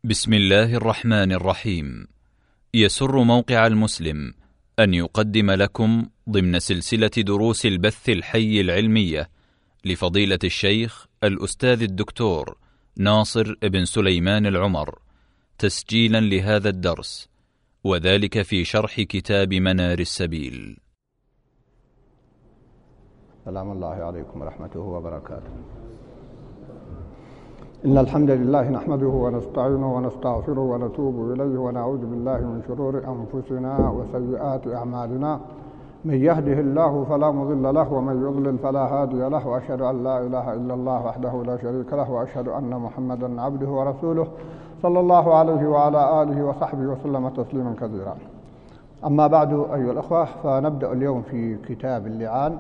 بسم الله الرحمن الرحيم. يسر موقع المسلم أن يقدم لكم ضمن سلسلة دروس البث الحي العلمية لفضيلة الشيخ الأستاذ الدكتور ناصر بن سليمان العمر تسجيلا لهذا الدرس، وذلك في شرح كتاب منار السبيل. سلام الله عليكم ورحمته وبركاته. إن الحمد لله نحمده ونستعينه ونستغفره ونتوب إليه ونعوذ بالله من شرور أنفسنا وسيئات أعمالنا. من يهده الله فلا مضل له ومن يضلل فلا هادي له، وأشهد أن لا إله إلا الله وحده لا شريك له، وأشهد أن محمدا عبده ورسوله صلى الله عليه وعلى آله وصحبه وسلم تسليما كثيرا. أما بعد أيها الأخوة، فنبدأ اليوم في كتاب اللعان،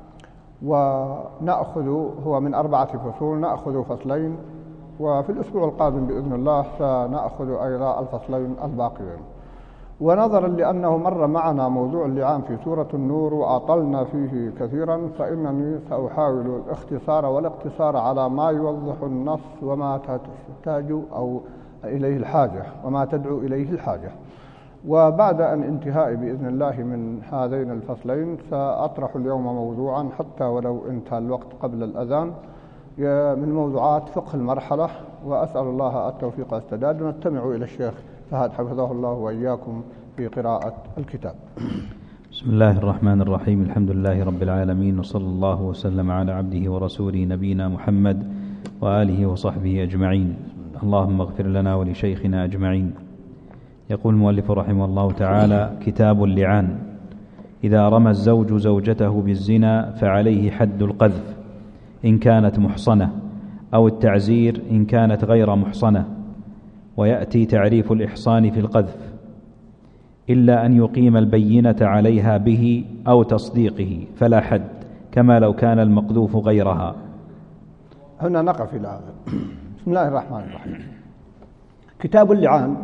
ونأخذ هو من 4 فصول، نأخذ فصلين، وفي الأسبوع القادم بإذن الله سنأخذ أيضا الفصلين الباقيين. ونظرا لأنه مر معنا موضوع اللعان في سورة النور وأطلنا فيه كثيرا، فإنني سأحاول الاختصار والاقتصار على ما يوضح النص وما تحتاج أو إليه الحاجة وما تدعو إليه الحاجة. وبعد أن انتهائي بإذن الله من هذين الفصلين سأطرح اليوم موضوعا حتى ولو انتهى الوقت قبل الأذان من موضوعات فقه المرحلة، وأسأل الله التوفيق والسداد. ونستمع إلى الشيخ فهد حفظه الله وإياكم في قراءة الكتاب. بسم الله الرحمن الرحيم. الحمد لله رب العالمين، وصلى الله وسلم على عبده ورسوله نبينا محمد وآله وصحبه أجمعين. اللهم اغفر لنا ولشيخنا أجمعين. يقول المؤلف رحمه الله تعالى: كتاب اللعان. إذا رمى الزوج زوجته بالزنا فعليه حد القذف إن كانت محصنة، أو التعزير إن كانت غير محصنة. ويأتي تعريف الإحصان في القذف إلا أن يقيم البينة عليها به أو تصديقه فلا حد، كما لو كان المقذوف غيرها. هنا نقف إلى هذا. بسم الله الرحمن الرحيم. كتاب اللعان،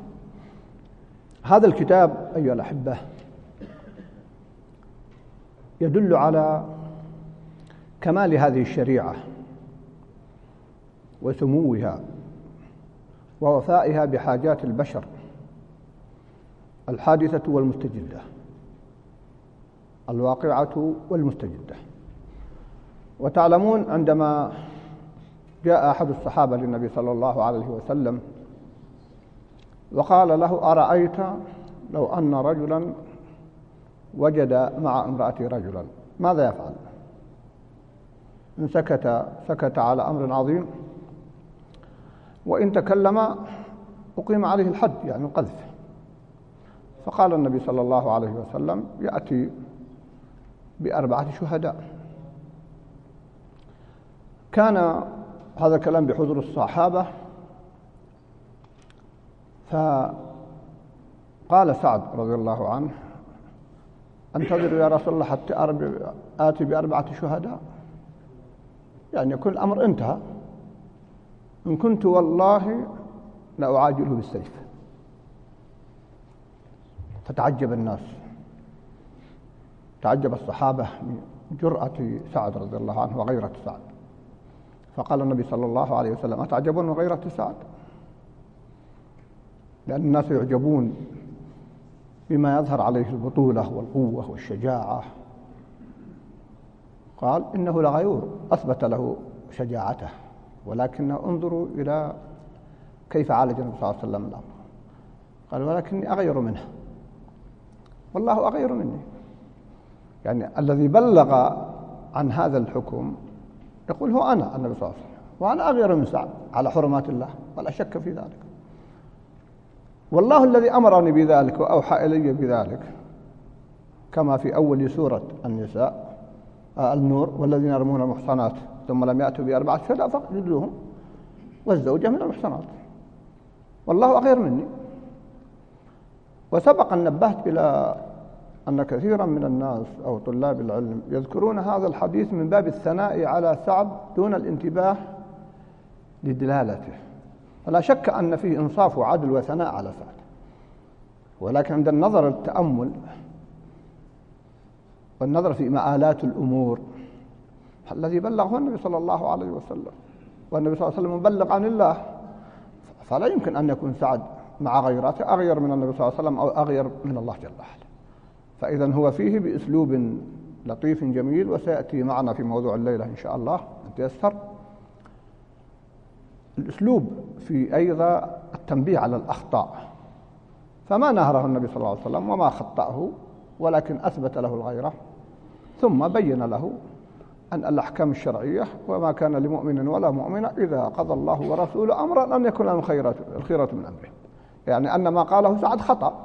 هذا الكتاب أيها الأحبة يدل على كمال هذه الشريعة وسموها ووفائها بحاجات البشر الحادثة والمستجدة، الواقعة والمستجدة. وتعلمون عندما جاء أحد الصحابة للنبي صلى الله عليه وسلم وقال له: أرأيت لو أن رجلا وجد مع امرأته رجلا ماذا يفعل؟ إن سكت على أمر عظيم، وإن تكلم أقيم عليه الحد، يعني القذف. فقال النبي صلى الله عليه وسلم: يأتي ب4 شهداء. كان هذا الكلام بحضور الصحابة، فقال سعد رضي الله عنه: أنتظر يا رسول الله حتى آتي ب4 شهداء، يعني يكون الأمر انتهى. إن كنت والله لأعاجله بالسيف. فتعجب الناس، تعجب الصحابة من جرأة سعد رضي الله عنه وغيرة سعد. فقال النبي صلى الله عليه وسلم: أتعجبون من غيرة سعد؟ لأن الناس يعجبون بما يظهر عليه البطولة والقوة والشجاعة. قال: إنه لغيور، أثبت له شجاعته، ولكن انظروا إلى كيف عالج النبي صلى الله عليه وسلم الأمر. قال: ولكني أغير منه، والله أغير مني. يعني الذي بلغ عن هذا الحكم يقول: هو أنا النبي صلى الله عليه وسلم، وأنا أغير من سعد على حرمات الله، ولا شك في ذلك. والله الذي أمرني بذلك وأوحى إلي بذلك، كما في أول سورة النساء النور: والذين يرمون المحصنات ثم لم يأتوا ب4 شهداء فاقتلوهم، والزوجة من المحصنات، والله أغير مني. وسبق أن نبهت إلى أن كثيرا من الناس أو طلاب العلم يذكرون هذا الحديث من باب الثناء على سعد دون الانتباه لدلالته. فلا شك أن فيه إنصاف وعدل وثناء على سعد، ولكن عند النظر التأمل والنظر في مآلات الأمور، الذي بلغه النبي صلى الله عليه وسلم، والنبي صلى الله عليه وسلم مبلغ عن الله، فلا يمكن أن يكون سعد مع غيرته أغير من النبي صلى الله عليه وسلم أو أغير من الله جل وعلا. فإذا هو فيه بأسلوب لطيف جميل، وسيأتي معنا في موضوع الليلة إن شاء الله أن تيسر. الأسلوب في أيضا التنبيه على الأخطاء، فما نهره النبي صلى الله عليه وسلم وما خطأه، ولكن أثبت له الغيرة، ثم بين له أن الأحكام الشرعية وما كان لمؤمن ولا مؤمنة إذا قضى الله ورسوله أمرا أن يكون لهم الخيرة من أمره، يعني أن ما قاله سعد خطأ.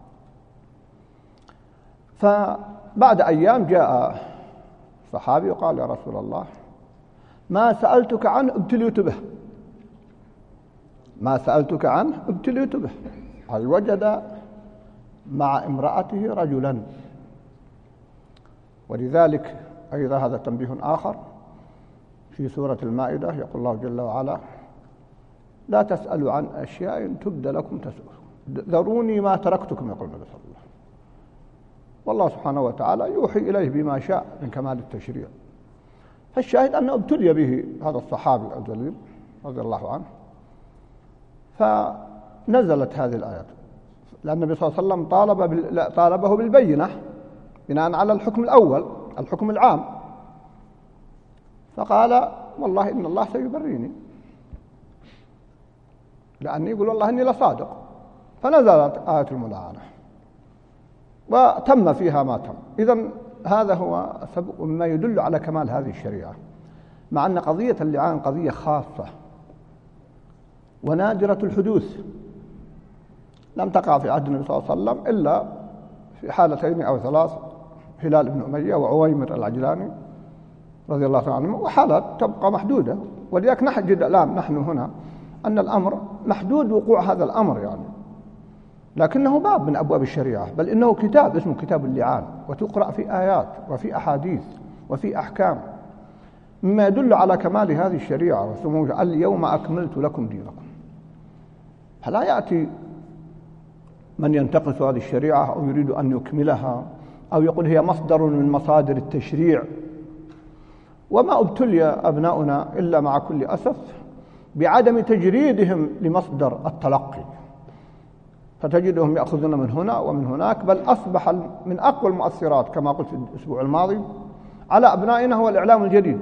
فبعد أيام جاء صحابي وقال: يا رسول الله، ما سألتك عنه ابتليت به، ما سألتك عنه ابتليت به. أي وجد مع امرأته رجلا. ولذلك أيضا هذا تنبيه آخر في سورة المائدة، يقول الله جل وعلا: لا تسألوا عن أشياء تبد لكم تسؤكم، ذروني ما تركتكم، يقول النبي صلى الله عليه وسلم. والله سبحانه وتعالى يوحي إليه بما شاء من كمال التشريع. فالشاهد أنه ابتلي به هذا الصحابي الجليل رضي الله عنه، فنزلت هذه الآيات، لأن النبي صلى الله عليه وسلم طالبه بالبينة بناء على الحكم الأول، الحكم العام، فقال: والله إن الله سيبريني، لأني يقول والله إني لصادق. فنزلت آية الملاعنة وتم فيها ما تم. إذن هذا هو سبب مما يدل على كمال هذه الشريعة، مع أن قضية اللعان قضية خاصة ونادرة الحدوث، لم تقع في عهد النبي صلى الله عليه وسلم إلا في حالتين أو ثلاث: هلال بن أمية وعويمر العجلاني رضي الله عنهم، وحالات تبقى محدودة. ولذلك نجد الآن نحن هنا أن الأمر محدود وقوع هذا الأمر يعني، لكنه باب من أبواب الشريعة، بل إنه كتاب اسمه كتاب اللعان، وتقرأ في آيات وفي أحاديث وفي أحكام، مما يدل على كمال هذه الشريعة وسموها: اليوم أكملت لكم دينكم. فلا يأتي من ينتقص هذه الشريعة أو يريد أن يكملها أو يقول هي مصدر من مصادر التشريع. وما ابتلي أبناؤنا إلا مع كل أسف بعدم تجريدهم لمصدر التلقي، فتجدهم يأخذون من هنا ومن هناك، بل أصبح من أقوى المؤثرات كما قلت الأسبوع الماضي على أبنائنا هو الإعلام الجديد.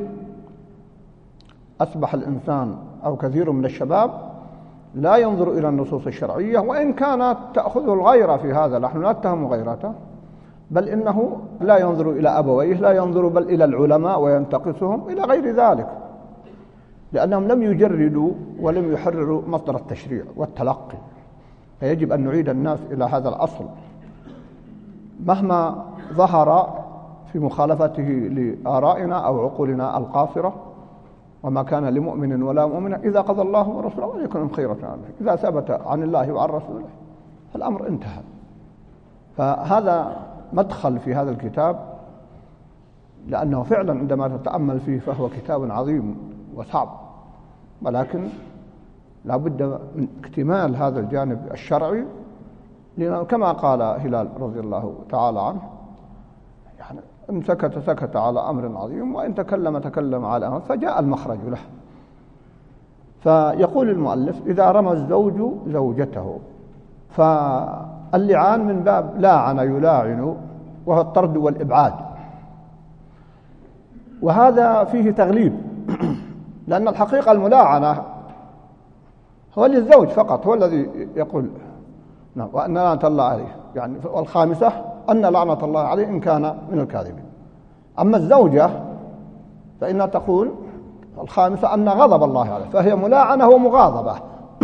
أصبح الإنسان أو كثير من الشباب لا ينظر إلى النصوص الشرعية، وإن كانت تأخذه الغيرة في هذا، نحن لا نتهم غيرته، بل إنه لا ينظر إلى أبويه، لا ينظر بل إلى العلماء وينتقصهم إلى غير ذلك، لأنهم لم يجردوا ولم يحرروا مصدر التشريع والتلقي. فيجب أن نعيد الناس إلى هذا الأصل مهما ظهر في مخالفته لآرائنا أو عقولنا القاصرة. وما كان لمؤمن ولا مؤمنة إذا قضى الله ورسوله وليكن لهم خيرة من أمره، إذا ثبت عن الله وعن رسوله فالأمر انتهى. فهذا مدخل في هذا الكتاب، لأنه فعلا عندما تتأمل فيه فهو كتاب عظيم وصعب، ولكن لا بد من اكتمال هذا الجانب الشرعي، لأنه كما قال هلال رضي الله تعالى عنه، يعني إن سكت سكت على أمر عظيم، وإن تكلم تكلم على أمر، فجاء المخرج له. فيقول المؤلف: إذا رمى الزوج زوجته، فاللعان من باب لاعن يلاعن، وهو الطرد والإبعاد، وهذا فيه تغليب، لأن الحقيقة الملاعنة هو للزوج فقط، هو الذي يقول نعم وأن لعنة الله عليه، يعني والخامسة أن لعنة الله عليه إن كان من الكاذبين. أما الزوجة فإنها تقول الخامسة أن غضب الله عليه، فهي ملاعنة ومغاضبة.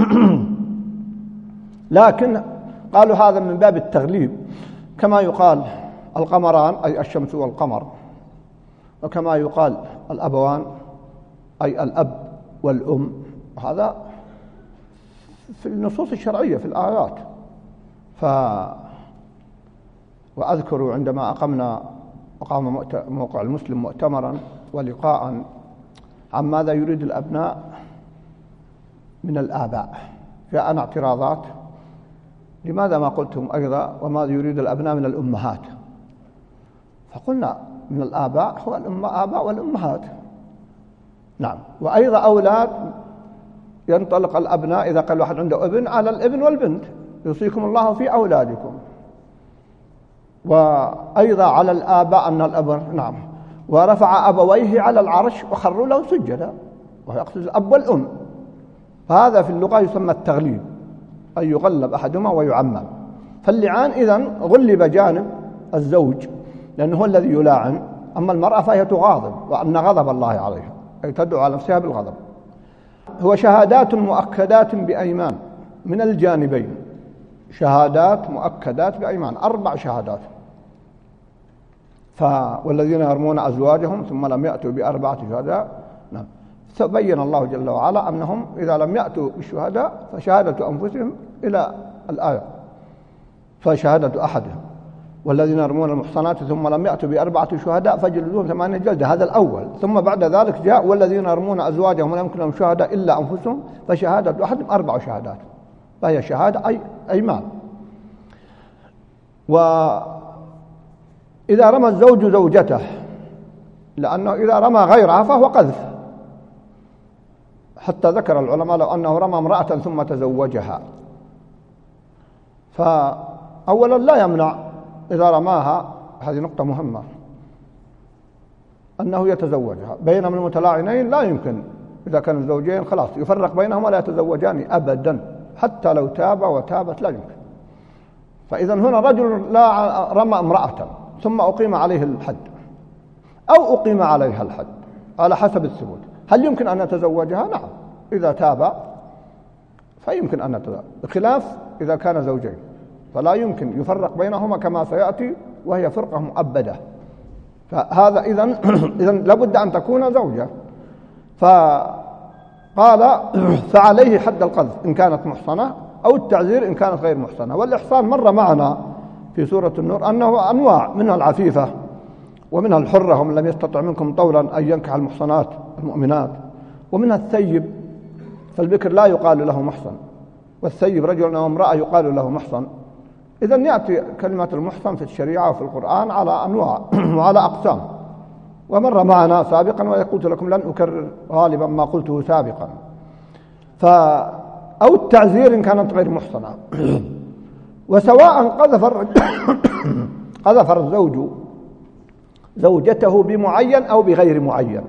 لكن قالوا هذا من باب التغليب، كما يقال القمران أي الشمس والقمر، وكما يقال الأبوان أي الأب والأم، وهذا في النصوص الشرعية في الآيات. وأذكر عندما أقام موقع المسلم مؤتمرا ولقاء عن ماذا يريد الأبناء من الآباء، جاءنا اعتراضات: لماذا ما قلتم أيضا وماذا يريد الأبناء من الأمهات؟ فقلنا من الآباء هو الآباء والأمهات، نعم، وأيضا أولاد ينطلق الأبناء إذا قال واحد عنده ابن على الابن والبنت، يوصيكم الله في أولادكم. وأيضا على الآباء أن الأب نعم ورفع أبويه على العرش وخروا له سجدا، ويقصد الأب والأم. فهذا في اللغة يسمى التغليب، أن يغلب أحدهما ويعمم. فاللعان إذن غلب جانب الزوج لأنه هو الذي يلاعن، أما المرأة فهي تغاضب، وأن غضب الله عليها أي تدعو على نفسها بالغضب. هو شهادات مؤكدات بأيمان من الجانبين، شهادات مؤكدات بأيمان، 4 شهادات. والذين يرمون أزواجهم ثم لم يأتوا ب4 شهداء، نعم. فبين الله جل وعلا أنهم إذا لم يأتوا بالشهداء فشهادة أنفسهم إلى الآية، فشهادة أحدهم. والذين يرمون المحصنات ثم لم يأتوا ب4 شهداء فجلدوهم 8 جلدة، هذا الأول. ثم بعد ذلك جاء والذين يرمون أزواجهم ولم يكن لهم شهداء إلا أنفسهم فشهادة أحدهم 4 شهادات، فهي شهادة أي أيمان. وإذا رمى الزوج زوجته، لأنه إذا رمى غيرها فهو قذف، حتى ذكر العلماء لو أنه رمى امرأة ثم تزوجها، فأولا لا يمنع إذا رماها، هذه نقطة مهمة، أنه يتزوجها. بينما المتلاعنين لا يمكن، إذا كانوا زوجين خلاص يفرق بينهما لا يتزوجان أبدا، حتى لو تاب وتابت لا يمكن. فإذا هنا رجل لا رمى امرأة ثم أقيم عليه الحد أو أقيم عليها الحد على حسب الثبوت، هل يمكن أن نتزوجها؟ نعم، إذا تاب فيمكن أن نتزوج، بخلاف إذا كان زوجين فلا يمكن يفرق بينهما كما سيأتي، وهي فرقة مؤبدة. فهذا إذن لابد أن تكون زوجة. فقال فعليه حد القذف إن كانت محصنة، أو التعزير إن كانت غير محصنة. والإحصان مر معنا في سورة النور أنه أنواع، منها العفيفة ومنها الحرة ومن لم يستطع منكم طولا أن ينكح المحصنات المؤمنات، ومنها الثيب، فالبكر لا يقال له محصن، والثيب رجل أو امرأة يقال له محصن. إذن يأتي كلمة المحصن في الشريعة وفي القرآن على أنواع وعلى أقسام، ومر معنا سابقا وقلت لكم لن أكرر غالبا ما قلته سابقا. أو التعزير إن كانت غير محصنة. وسواء قذف الزوج زوجته بمعين أو بغير معين.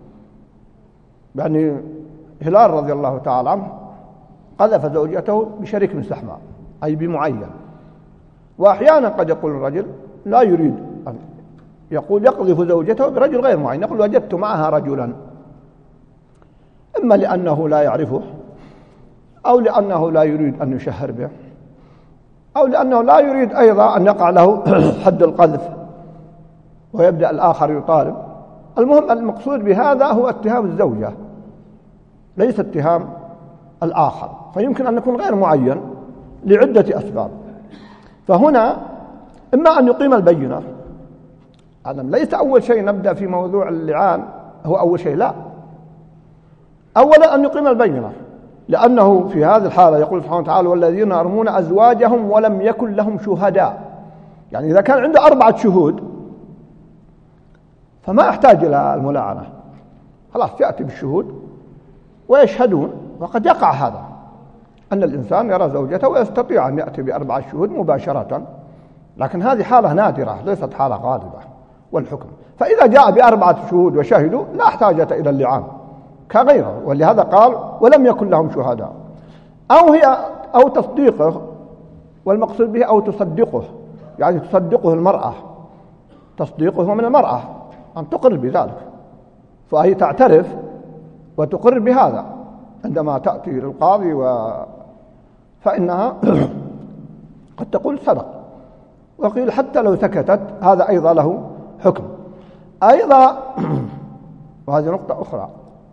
يعني هلال رضي الله تعالى عنه قذف زوجته بشريك من سحماء أي بمعين. وأحيانا قد يقول الرجل لا يريد أن يقول يقذف زوجته برجل غير معين، يقول وجدت معها رجلا، إما لأنه لا يعرفه، أو لأنه لا يريد أن يشهر به، أو لأنه لا يريد أيضا أن يقع له حد القذف ويبدأ الآخر يطالب. المهم المقصود بهذا هو اتهام الزوجة ليس اتهام الآخر، فيمكن أن يكون غير معين لعدة أسباب. فهنا إما أن يقيم البينة، ليس أول شيء نبدأ في موضوع اللعان هو أول شيء، لا، أولا أن يقيم البينة، لأنه في هذه الحالة يقول سبحانه وتعالى والذين يرمون أزواجهم ولم يكن لهم شهداء، يعني إذا كان عنده 4 شهود فما يحتاج إلى الملاعنة، خلاص يأتي بالشهود ويشهدون. وقد يقع هذا أن الإنسان يرى زوجته ويستطيع أن يأتي ب4 شهود مباشرة، لكن هذه حالة نادرة ليست حالة غالبة والحكم. فإذا جاء ب4 شهود وشهدوا لا حاجة إلى اللعان كغيره، ولهذا قال ولم يكن لهم شهداء. أو تصديقه، والمقصود به أو تصدقه، يعني تصدقه المرأة، تصديقه من المرأة أن تقر بذلك، فهي تعترف وتقر بهذا عندما تأتي للقاضي فإنها قد تقول صدق، وقيل حتى لو سكتت هذا أيضا له حكم. أيضا وهذه نقطة أخرى،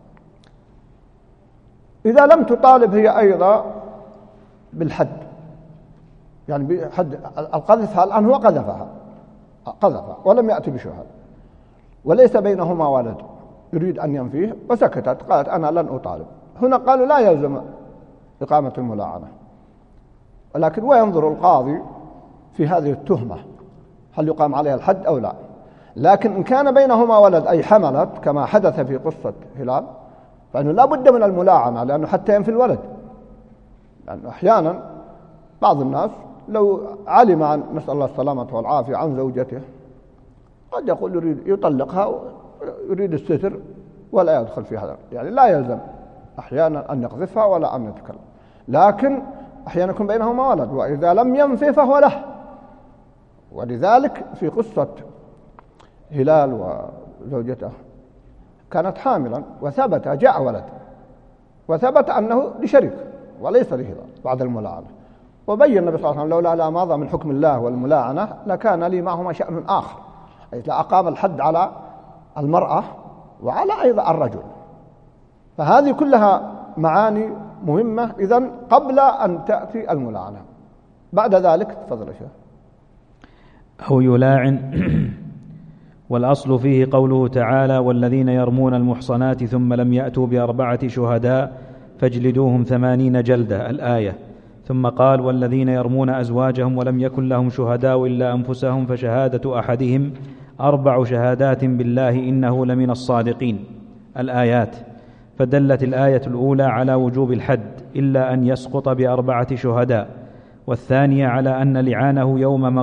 إذا لم تطالب هي أيضا بالحد، يعني بحد القذف، الآن هو قذفها ولم يأتي بشهادة وليس بينهما ولد يريد أن ينفيه وسكتت، قالت أنا لن أطالب. هنا قالوا لا يلزم إقامة الملاعنة، ولكن وينظر القاضي في هذه التهمة هل يقام عليها الحد أو لا. لكن إن كان بينهما ولد أي حملت كما حدث في قصة هلال فإنه لا بد من الملاعنة، لأنه حتى ينفي الولد. لأنه أحيانا بعض الناس لو علم عن، نسأل الله السلامة والعافية، عن زوجته قد يقول يريد يطلقها ويريد الستر ولا يدخل في هذا، يعني لا يلزم أحيانا أن يقذفها ولا أن يتكلم، لكن أحيانا يكون بينهما ولد، وإذا لم ينفي فهو له. ولذلك في قصة هلال وزوجته كانت حاملا وثبت جاء ولد وثبت أنه لشريك وليس لهلال بعد الملاعنة، وبين النبي صلى الله عليه وسلم لولا لا ماضى من حكم الله والملاعنة لكان لي معهما شأن آخر، أي لأقام الحد على المرأة وعلى أيضا الرجل. فهذه كلها معاني مهمة إذن قبل أن تأتي الملاعنة. بعد ذلك تفضل يا شيخ. أو يلاعن. والأصل فيه قوله تعالى: والذين يرمون المحصنات ثم لم يأتوا بأربعة شهداء فاجلدوهم 80 جلدة، الآية. ثم قال: والذين يرمون أزواجهم ولم يكن لهم شهداء إلا أنفسهم فشهادة أحدهم 4 شهادات بالله إنه لمن الصادقين، الآيات. فدلت الآية الأولى على وجوب الحد إلا أن يسقط ب4 شهداء، والثانية على أن لعانه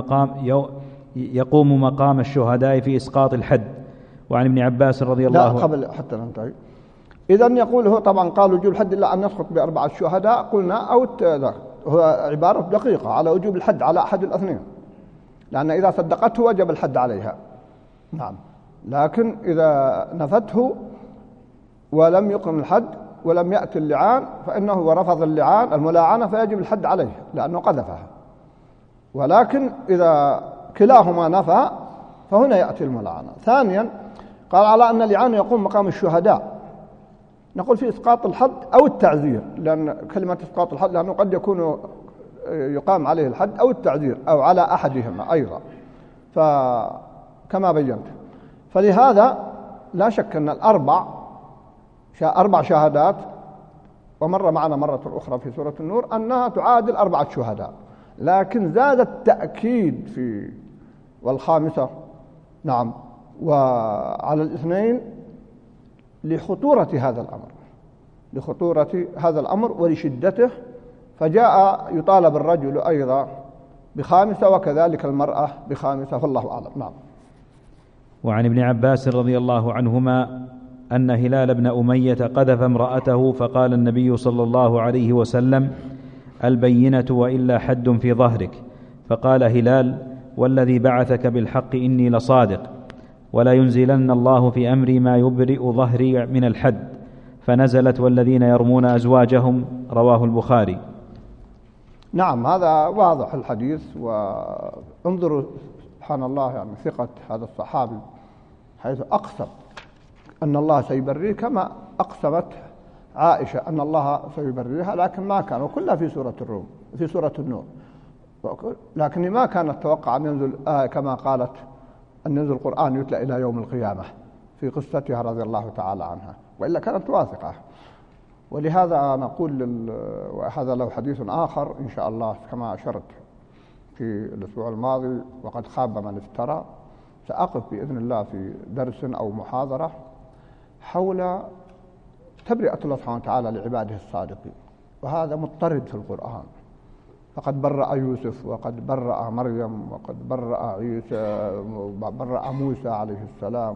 يقوم مقام الشهداء في إسقاط الحد. وعن ابن عباس رضي الله عنه. لا قبل حتى ننتهي. إذن يقول هو طبعا قال وجوب الحد إلا أن يسقط ب4 شهداء، قلنا أو هو عبارة دقيقة على وجوب الحد على أحد الاثنين، لأن إذا صدقته وجب الحد عليها. نعم. لكن إذا نفته ولم يقم الحد ولم يأتي اللعان فإنه ورفض اللعان الملاعنة فيجب الحد عليه لأنه قذفها. ولكن إذا كلاهما نفى فهنا يأتي الملاعنة. ثانيا قال على أن اللعان يقوم مقام الشهداء، نقول في إسقاط الحد أو التعزير، لأن كلمة إسقاط الحد لأنه قد يكون يقام عليه الحد أو التعزير أو على أحدهما أيضا، فكما بينت. فلهذا لا شك أن 4 شهادات، ومر معنا مرة أخرى في سورة النور أنها تعادل 4 شهداء، لكن زاد التأكيد في والخامسة نعم وعلى الاثنين لخطورة هذا الأمر ولشدته، فجاء يطالب الرجل أيضا ب5 وكذلك المرأة ب5، فالله أعلم. نعم. وعن ابن عباس رضي الله عنهما أن هلال بن أمية قذف امرأته، فقال النبي صلى الله عليه وسلم: البينة وإلا حد في ظهرك. فقال هلال: والذي بعثك بالحق إني لصادق، ولا ينزلن الله في أمري ما يبرئ ظهري من الحد. فنزلت: والذين يرمون أزواجهم، رواه البخاري. نعم، هذا واضح الحديث. وانظروا سبحان الله، يعني ثقة هذا الصحابي حيث أقسم أن الله سيبريه كما أقسمت عائشة أن الله سيبريها، لكن ما كان، وكلها في سورة الروم في سورة النور، لكن ما كانت توقع أن ينزل كما قالت أن ينزل القرآن يتلى إلى يوم القيامة في قصتها رضي الله تعالى عنها، وإلا كانت واثقة. ولهذا نقول وهذا له حديث آخر إن شاء الله كما أشرت في الأسبوع الماضي: وقد خاب من افترى. سأقف بإذن الله في درس أو محاضرة حول تبرئة الله سبحانه وتعالى لعباده الصادقين، وهذا مضطرد في القرآن. فقد برأ يوسف، وقد برأ مريم، وقد برأ عيسى، برأ موسى عليه السلام،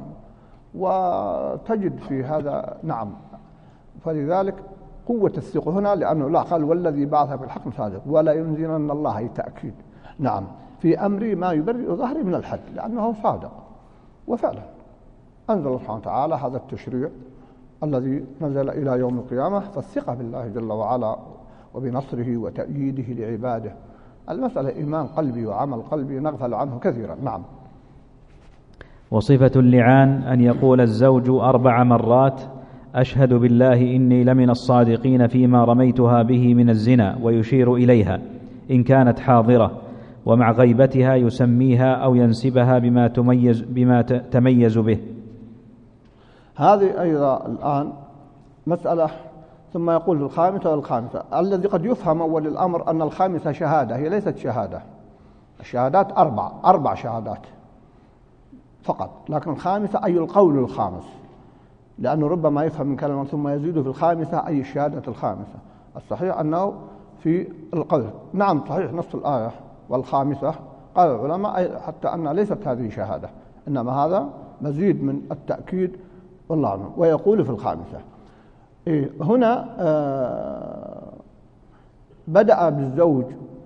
وتجد في هذا نعم. فلذلك قوة الثقة هنا، لأنه لا قال والذي بعث بالحق صادق ولا ينزلن الله، أي تأكيد نعم في أمري ما يبرئ ظهري من الحد، لأنه صادق. وفعلا أنزل الله سبحانه وتعالى هذا التشريع الذي نزل إلى يوم القيامة. فالثقة بالله جل وعلا وبنصره وتأييده لعباده، المسألة إيمان قلبي وعمل قلبي نغفل عنه كثيرا. نعم. وصفة اللعان أن يقول الزوج 4 مرات: أشهد بالله إني لمن الصادقين فيما رميتها به من الزنا، ويشير إليها إن كانت حاضرة، ومع غيبتها يسميها أو ينسبها بما تميز به. هذه أيضا الآن مسألة. ثم يقول الخامسة والخامسة، الذي قد يفهم أول الأمر أن الخامسة شهادة، هي ليست شهادة. الشهادات 4 شهادات فقط، لكن الخامسة أي القول الخامس، لأنه ربما يفهم من كلمة ثم يزيد في الخامسة أي الشهادة الخامسة. الصحيح أنه في القول. نعم صحيح نص الآية والخامسة، قال العلماء حتى أن ليست هذه شهادة، إنما هذا مزيد من التأكيد والله أعلم. ويقول في الخامسة. هنا بدأ بالزوج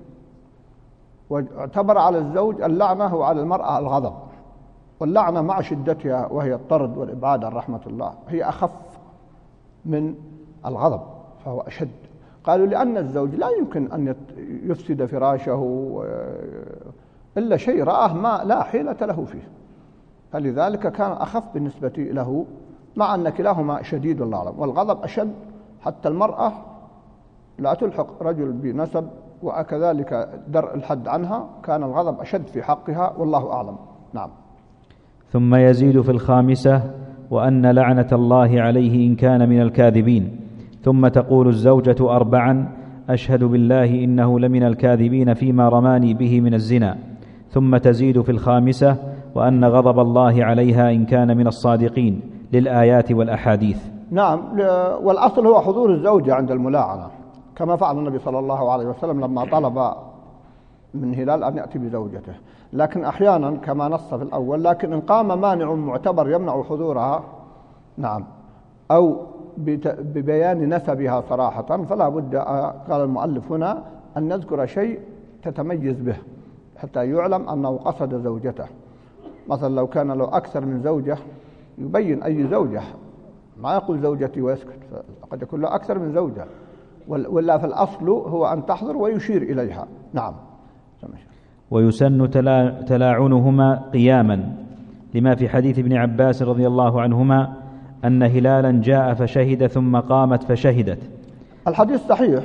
واعتبر على الزوج اللعنة وعلى المرأة الغضب، واللعنة مع شدتها وهي الطرد والإبعاد عن رحمة الله هي أخف من الغضب فهو أشد. قالوا لأن الزوج لا يمكن أن يفسد فراشه إلا شيء رآه ما لا حيلة له فيه، فلذلك كان أخف بالنسبة له، مع أن كلاهما شديد والله أعلم. والغضب أشد، حتى المرأة لا تلحق رجل بنسب وكذلك درء الحد عنها، كان الغضب أشد في حقها والله أعلم. نعم. ثم يزيد في الخامسة: وأن لعنة الله عليه إن كان من الكاذبين. ثم تقول الزوجة 4: أشهد بالله إنه لمن الكاذبين فيما رماني به من الزنا. ثم تزيد في الخامسة: وأن غضب الله عليها إن كان من الصادقين، للآيات والأحاديث. نعم، والأصل هو حضور الزوجة عند الملاعنة، كما فعل النبي صلى الله عليه وسلم لما طلب من هلال أن يأتي بزوجته. لكن أحيانا كما نص في الأول، لكن إن قام مانع معتبر يمنع حضورها، نعم، أو ببيان نسبها صراحة، فلا بد، قال المؤلف هنا، أن نذكر شيء تتميز به حتى يعلم أنه قصد زوجته. مثلا لو كان له أكثر من زوجة يبين أي زوجة، ما يقول زوجتي ويسكت، قد يكون له أكثر من زوجة، ولا في الأصل هو أن تحضر ويشير إليها. نعم. ويسن تلاعنهما قياما، لما في حديث ابن عباس رضي الله عنهما أن هلالا جاء فشهد ثم قامت فشهدت. الحديث صحيح،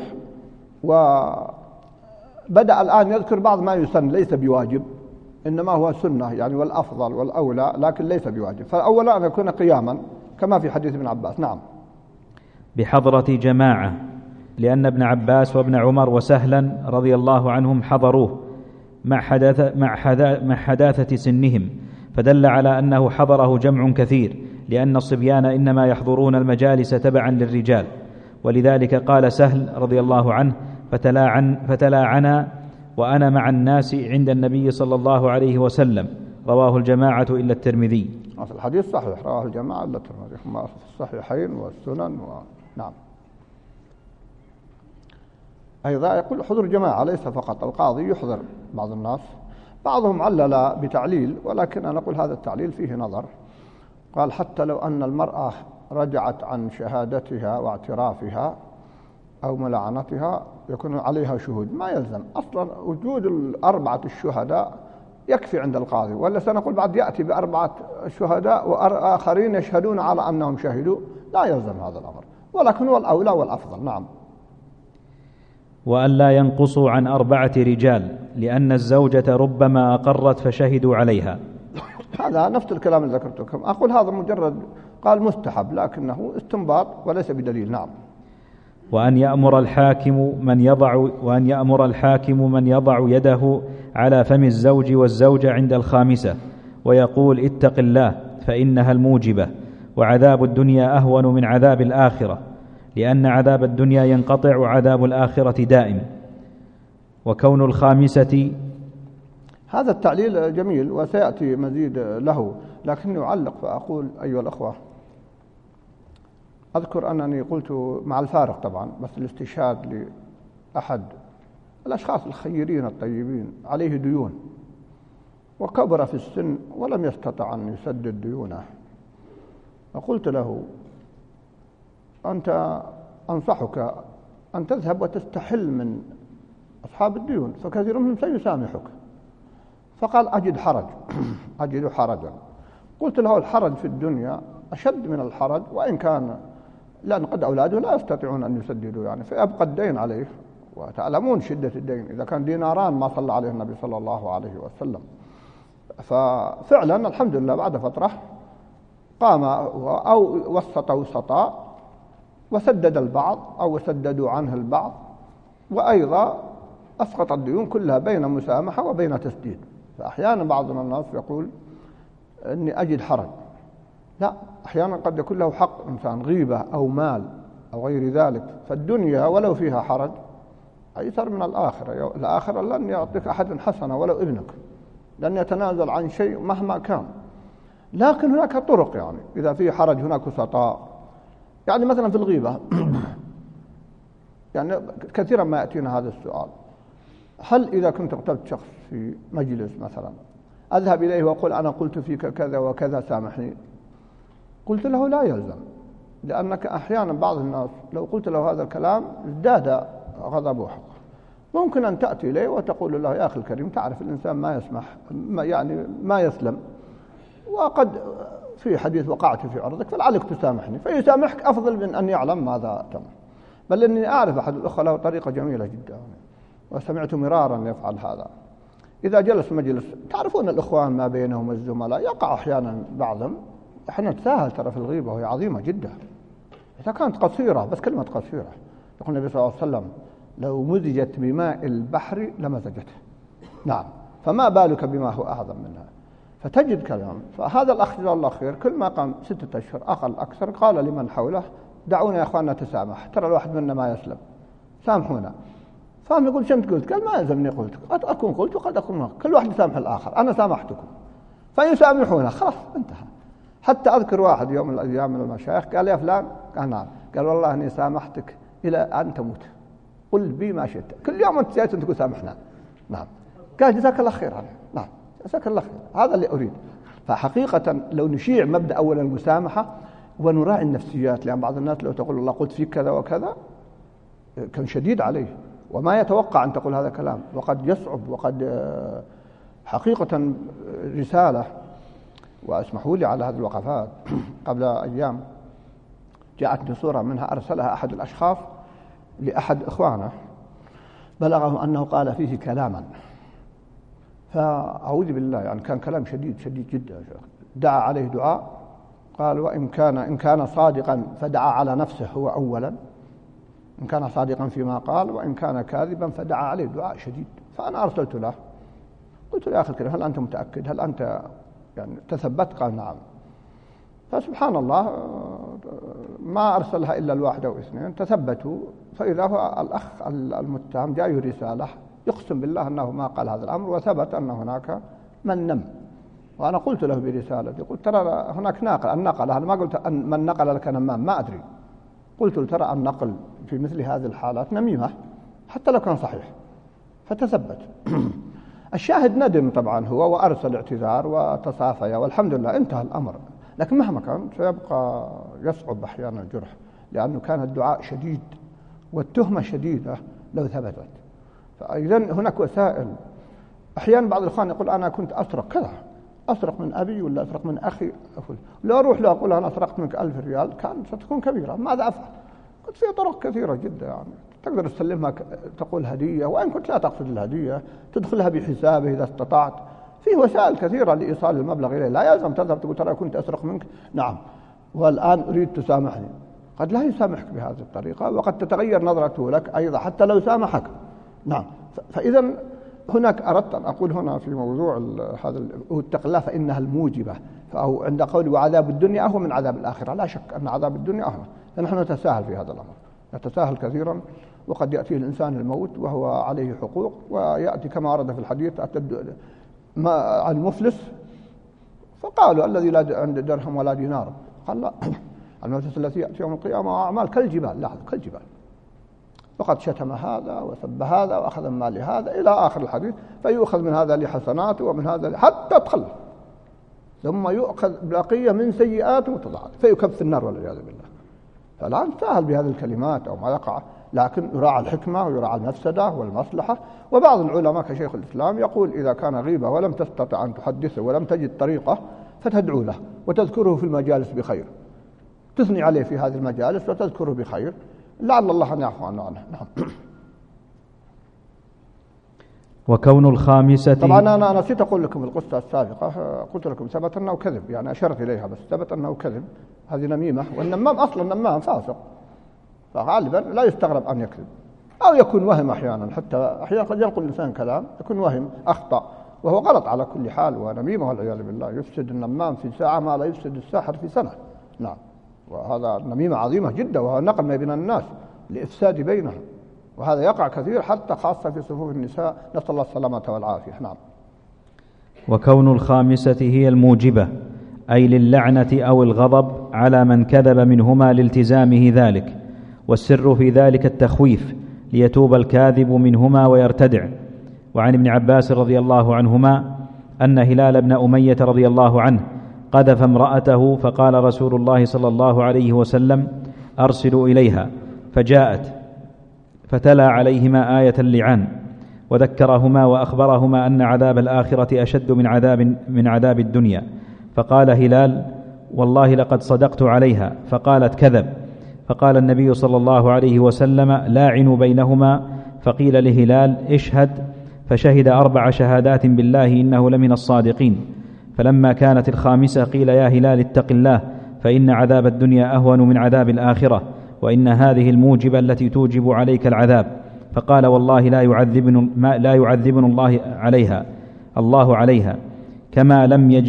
وبدأ الآن يذكر بعض ما يسن، ليس بواجب، إنما هو سنة يعني والأفضل والأولى، لكن ليس بواجب. فالأولى أن يكون قياما كما في حديث ابن عباس. نعم. بحضرة جماعة، لأن ابن عباس وابن عمر وسهلا رضي الله عنهم حضروه مع حداثة سنهم، فدل على أنه حضره جمع كثير، لأن الصبيان إنما يحضرون المجالس تبعا للرجال. ولذلك قال سهل رضي الله عنه: فتلاعنا وأنا مع الناس عند النبي صلى الله عليه وسلم. رواه الجماعة إلا الترمذي. الحديث صحيح، رواه الجماعة إلا الترمذي، هما في الصحيحين والسنن. نعم. أيضا يقول حضور جماعة ليس فقط القاضي، يحضر بعض الناس. بعضهم علل بتعليل، ولكن أنا أقول هذا التعليل فيه نظر. قال حتى لو أن المرأة رجعت عن شهادتها واعترافها أو ملعنتها يكون عليها شهود، ما يلزم أصلا وجود الأربعة الشهداء يكفي عند القاضي، ولا سنقول بعد يأتي بأربعة شهداء وآخرين يشهدون على أنهم شهدوا، لا يلزم هذا الأمر، ولكن هو الأولى والأفضل. نعم. وأن لا ينقصوا عن 4 رجال، لأن الزوجة ربما أقرت فشهدوا عليها. هذا نفس الكلام اللي ذكرته لكم، أقول هذا مجرد قال مستحب لكنه استنباط وليس بدليل. نعم. وأن يأمر الحاكم من يضع يده على فم الزوج والزوجة عند الخامسة ويقول: اتق الله فإنها الموجبة، وعذاب الدنيا أهون من عذاب الآخرة، لأن عذاب الدنيا ينقطع وعذاب الآخرة دائم. وكون الخامسة، هذا التعليل جميل وسيأتي مزيد له، لكني أعلق فأقول أيها الأخوة، أذكر أنني قلت مع الفارق طبعا، بس الاستشهاد لأحد الأشخاص الخيرين الطيبين عليه ديون وكبر في السن ولم يستطع أن يسدد ديونه، فقلت له: أنت أنصحك أن تذهب وتستحل من أصحاب الديون فكثير منهم سيسامحك. فقال: أجد حرجا. قلت له: الحرج في الدنيا أشد من الحرج، وإن كان لأن قد أولاده لا يستطيعون أن يسددوا يعني، فيبقى الدين عليه، وتعلمون شدة الدين، إذا كان ديناران ما صلى عليه النبي صلى الله عليه وسلم. ففعلا الحمد لله بعد فترة قام أو وسطا وسدد البعض أو سددوا عنه البعض، وأيضا أسقط الديون كلها بين مسامحة وبين تسديد. فأحيانا بعض الناس يقول: إني أجد حرج، لا، أحيانا قد يكون له حق إنسان، غيبة أو مال أو غير ذلك، فالدنيا ولو فيها حرج أيسر من الآخرة. الآخرة لن يعطيك أحد حسنة ولو ابنك، لن يتنازل عن شيء مهما كان. لكن هناك طرق، يعني إذا في حرج هناك وسطاء. يعني مثلا في الغيبة يعني كثيرا ما يأتينا هذا السؤال: هل إذا كنت اغتبت شخص في مجلس مثلا أذهب إليه وأقول أنا قلت فيك كذا وكذا سامحني؟ قلت له لا يلزم، لأنك أحيانا بعض الناس لو قلت له هذا الكلام ازداد غضبه. ممكن أن تأتي إليه وتقول له: يا أخي الكريم، تعرف الإنسان ما يسمح، يعني ما يسلم، وقد في حديث وقعت في عرضك فلعلك تسامحني، فيسامحك أفضل من أن يعلم ماذا تم. بل إني أعرف أحد الأخوة له طريقة جميلة جدا، وسمعت مرارا يفعل هذا. إذا جلس مجلس، تعرفون الإخوان ما بينهم الزملاء، يقع أحيانا بعضهم، احنا نتساهل ترى في الغيبة وهي عظيمة جدا إذا كانت قصيرة، بس كلمة قصيرة. يقول النبي صلى الله عليه وسلم: لو مزجت بماء البحر لمزجته. نعم، فما بالك بما هو أعظم منها. فتجد كلام. فهذا الأخ جزاه الله خير كل ما قام 6 أشهر أقل أكثر قال لمن حوله: دعونا يا أخواننا نتسامح، ترى الواحد منا ما يسلم، سامحونا. فهم يقول: شنت قلت؟ قال: ما يلزمني قلت، قد أكون قلت وقد أكون ما. كل واحد يسامح الآخر، أنا سامحتكم، فيسامحونا، خلاص انتهى. حتى أذكر واحد يوم من الأيام من المشايخ قال: يا فلان، قال: نعم. قال: والله أني سامحتك إلى أن تموت، قل بي ما شئت، كل يوم أنت جاي تقول سامحنا. نعم. قال: جزاك الله خير عليه. نعم، جزاك الله خير، هذا اللي أريد. فحقيقة لو نشيع مبدأ أولا المسامحة ونراعي النفسيات، لأن بعض الناس لو تقول الله قلت فيك كذا وكذا كان شديد عليه وما يتوقع أن تقول هذا الكلام، وقد يصعب، وقد حقيقة رسالة. واسمحوا لي على هذه الوقفات، قبل أيام جاءتني صورة منها أرسلها أحد الأشخاص لأحد إخوانه، بلغه أنه قال فيه كلاما، فأعوذ بالله، يعني كان كلام شديد شديد جدا. دعا عليه دعاء، قال: إن كان صادقا فدعا على نفسه هو أولا، إن كان صادقا فيما قال، وإن كان كاذبا فدعا عليه دعاء شديد. فأنا أرسلت له، قلت له: يا أخي الكريم، هل أنت متأكد؟ هل أنت يعني تثبت؟ قال: نعم. فسبحان الله، ما أرسلها إلا الواحد أو اثنين، تثبتوا، فإذا هو الأخ المتهم جاء رسالة يقسم بالله أنه ما قال هذا الأمر، وثبت أن هناك من نم. وأنا قلت له برسالتي، قلت: ترى هناك النقل، أنا ما قلت من نقل لك نمام، ما أدري، قلت له: ترى النقل في مثل هذه الحالات نميمة حتى لو كان صحيح، فتثبت. الشاهد ندم طبعا هو، وأرسل اعتذار وتصافيا، والحمد لله انتهى الأمر. لكن مهما كان سيبقى يصعب أحيانا الجرح، لأنه كان الدعاء شديد والتهمة شديدة لو ثبتت. فإذا هناك وسائل. أحيانا بعض الإخوان يقول: أنا كنت أسرق كذا، أسرق من أبي ولا أسرق من أخي، لا أروح له أقول: أنا أسرقت منك 1000 ريال، كان ستكون كبيرة، ماذا أفعل؟ قلت: في طرق كثيرة جدا، يعني تقدر تسلمها تقول هدية، وإن كنت لا تقصد الهدية تدخلها بحسابه إذا استطعت. فيه وسائل كثيرة لإيصال المبلغ إليه، لا يلزم تذهب تقول: ترى كنت أسرق منك، نعم، والآن أريد تسامحني. قد لا يسامحك بهذه الطريقة، وقد تتغير نظرته لك أيضا حتى لو سامحك. نعم. فإذا هناك أردت أن أقول هنا في موضوع هذا اتق الله فإنها الموجبة، أو عند قول وعذاب الدنيا أهون من عذاب الآخرة، لا شك أن عذاب الدنيا أهون، فنحن نتساهل في هذا الأمر، نتساهل كثيرا، وقد يأتيه الإنسان الموت وهو عليه حقوق، ويأتي كما ورد في الحديث عن المفلس، فقالوا: الذي لا عنده درهم ولا دينار، قال: لا، المفلس الذي يأتي يوم القيامة أعمال كالجبال، لا كالجبال، فقد شتم هذا وسب هذا وأخذ من مال هذا إلى آخر الحديث، فيؤخذ من هذا لحسناته ومن هذا حتى تخلص، ثم يؤخذ بقية من سيئاته وتضاعف فيكب في النار والعياذ بالله. فلا نتساهل بهذه الكلمات أو ما يقع، لكن يراعى الحكمة ويراعى المفسدة والمصلحة. وبعض العلماء كشيخ الإسلام يقول: إذا كان غيبة ولم تستطع أن تحدثه ولم تجد طريقة فتدعو له وتذكره في المجالس بخير، تثني عليه في هذه المجالس وتذكره بخير، لعل الله أن يعفو عنه. نعم. وكون الخامسة، طبعا أنا نسيت أقول لكم القصة السابقة، قلت لكم ثبت أنه كذب، يعني أشرت إليها بس ثبت أنه كذب، هذه نميمة، والنمام أصلا نمام فاسق، فغالبا لا يستغرب أن يكذب، أو يكون وهم أحيانا، حتى أحيانا قد ينقل الإنسان كلام يكون وهم، أخطأ، وهو غلط على كل حال ونميمة والعياذ بالله. يفسد النمام في ساعة ما لا يفسد الساحر في سنة. نعم، وهذا نميمة عظيمة جدا، وهو نقل ما بين الناس لإفساد بينهم، وهذا يقع كثير حتى خاصة في صفوف النساء، نسأل الله السلامة والعافية. نعم. وكون الخامسة هي الموجبة، أي للعنة أو الغضب على من كذب منهما لالتزامه ذلك، والسر في ذلك التخويف ليتوب الكاذب منهما ويرتدع. وعن ابن عباس رضي الله عنهما أن هلال بن أمية رضي الله عنه قذف امرأته، فقال رسول الله صلى الله عليه وسلم: أرسلوا إليها، فجاءت فتلا عليهما آية اللعان، وذكرهما وأخبرهما أن عذاب الآخرة أشد من عذاب الدنيا. فقال هلال: والله لقد صدقت عليها. فقالت: كذب. فقال النبي صلى الله عليه وسلم: لاعنوا بينهما. فقيل لهلال: اشهد. فشهد 4 شهادات بالله إنه لمن الصادقين. فلما كانت الخامسة قيل: يا هلال اتق الله، فإن عذاب الدنيا أهون من عذاب الآخرة، وإن هذه الموجبة التي توجب عليك العذاب. فقال: والله لا يعذبني الله عليها كما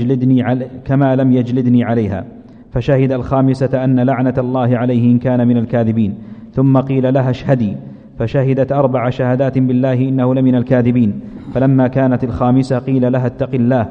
لم يجلدني عليها. فشهد الخامسة أن لعنة الله عليه إن كان من الكاذبين. ثم قيل لها: اشهدي. فشهدت 4 شهادات بالله إنه لمن الكاذبين. فلما كانت الخامسة قيل لها: اتق الله،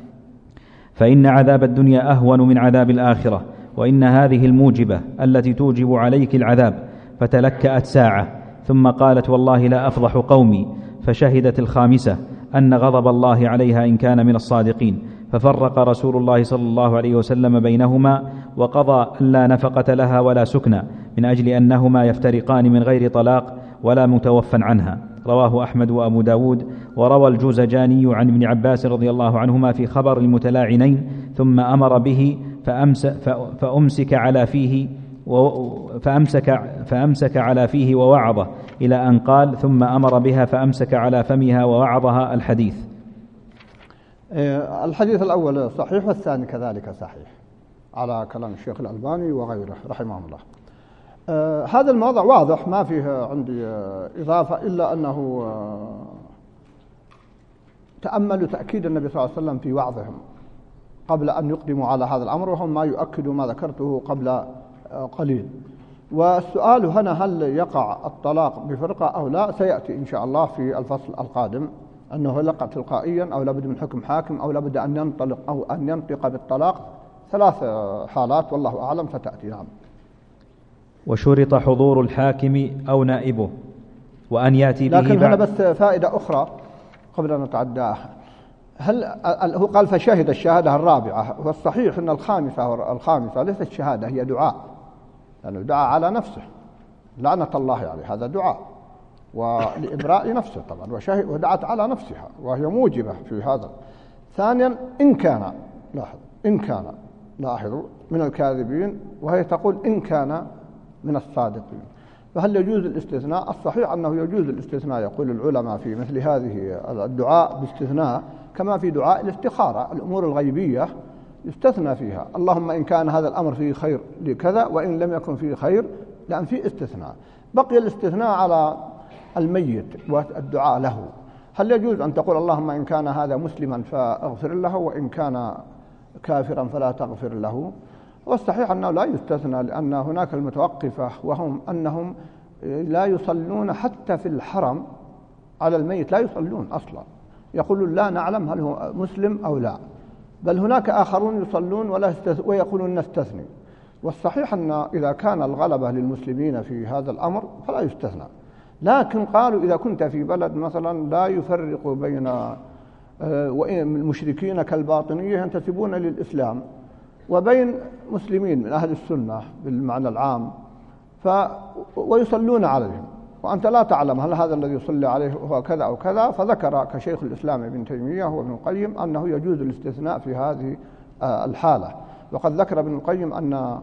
فإن عذاب الدنيا أهون من عذاب الآخرة، وإن هذه الموجبة التي توجب عليك العذاب. فتلكأت ساعة ثم قالت: والله لا أفضح قومي. فشهدت الخامسة أن غضب الله عليها إن كان من الصادقين. ففرق رسول الله صلى الله عليه وسلم بينهما، وقضى ألا نفقة لها ولا سكنى، من أجل أنهما يفترقان من غير طلاق ولا متوفى عنها. رواه أحمد وأبو داود. وروى الجوزجاني عن ابن عباس رضي الله عنهما في خبر المتلاعنين: ثم أمر به فأمسك على فيه ووعظه، إلى أن قال: ثم أمر بها فأمسك على فمها ووعظها. الحديث. الحديث الأول صحيح، والثاني كذلك صحيح على كلام الشيخ الألباني وغيره رحمه الله. هذا الموضع واضح، ما فيه عندي إضافة، إلا أنه تأملوا تأكيد النبي صلى الله عليه وسلم في وعظهم قبل أن يقدموا على هذا الأمر، وهم ما يؤكدوا ما ذكرته قبل قليل. والسؤال هنا: هل يقع الطلاق بفرقة أو لا؟ سيأتي إن شاء الله في الفصل القادم، أنه يقع تلقائيا أو لابد من حكم حاكم أو لابد أن ينطلق أو أن ينطق بالطلاق. 3 حالات والله أعلم ستأتي. نعم. وشرط حضور الحاكم أو نائبه، وأن يأتي به. لكن هنا بس فائدة أخرى قبل أن نتعداها. هو قال فشهد الشهادة الرابعة، والصحيح أن الخامسة ليست شهادة، هي دعاء، يعني دعاء على نفسه لعنة الله عليه، هذا دعاء ولإبراء نفسه طبعا، ودعت على نفسها وهي موجبة في هذا. ثانيا: إن كان، لاحظوا، من الكاذبين، وهي تقول إن كان من الصادقين. فهل يجوز الاستثناء؟ الصحيح أنه يجوز الاستثناء، يقول العلماء في مثل هذه الدعاء باستثناء، كما في دعاء الاستخارة، الأمور الغيبية يستثنى فيها: اللهم إن كان هذا الأمر فيه خير لكذا، وإن لم يكن فيه خير، لأن فيه استثناء. بقي الاستثناء على الميت والدعاء له. هل يجوز أن تقول اللهم إن كان هذا مسلما فاغفر له، وإن كان كافرا فلا تغفر له؟ والصحيح أنه لا يستثنى، لأن هناك المتوقفة وهم أنهم لا يصلون حتى في الحرم على الميت، لا يصلون أصلا، يقولون لا نعلم هل هو مسلم أو لا، بل هناك آخرون يصلون ويقولون نستثني. والصحيح أن إذا كان الغلبة للمسلمين في هذا الأمر فلا يستثنى. لكن قالوا إذا كنت في بلد مثلا لا يفرق بين المشركين كالباطنية ينتسبون للإسلام وبين مسلمين من أهل السنة بالمعنى العام، ويصلون عليهم، وأنت لا تعلم هل هذا الذي يصلي عليه هو كذا أو كذا. فذكر كشيخ الإسلام ابن تيمية وابن القيم أنه يجوز الاستثناء في هذه الحالة. وقد ذكر ابن القيم أن